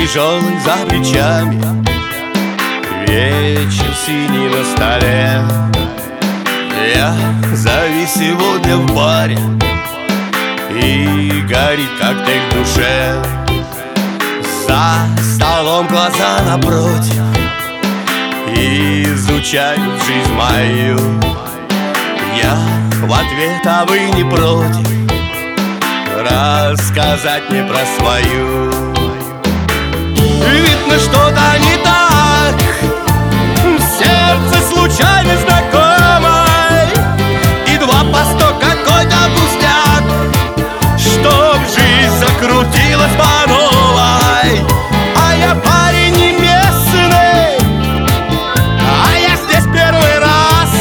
тяжелый за плечами, вечер синий на столе. Я завис сегодня в баре, и горит коктейль в душе. За столом глаза напротив изучают жизнь мою. Я в ответ, а вы не против рассказать мне про свою. Видно, что-то не так в сердце случайно знакомой, и два по сто какой-то пустяк, чтоб жизнь закрутилась по новой. А я парень не местный, а я здесь первый раз,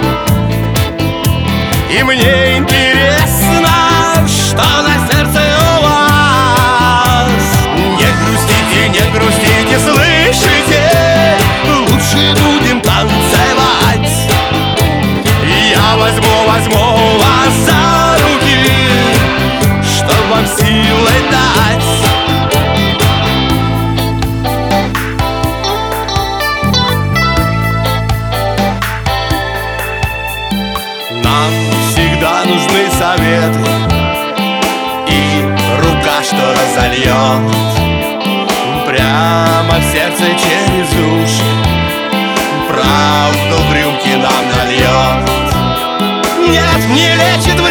и мне интересно, что на сердце у вас. Не грустите, слышите? Лучше будем танцевать. Я возьму вас за руки, чтоб вам силы дать. Нам всегда нужны советы и рука, что разольет прямо в сердце через уши, правду в рюмки нам нальет. Нет, не лечит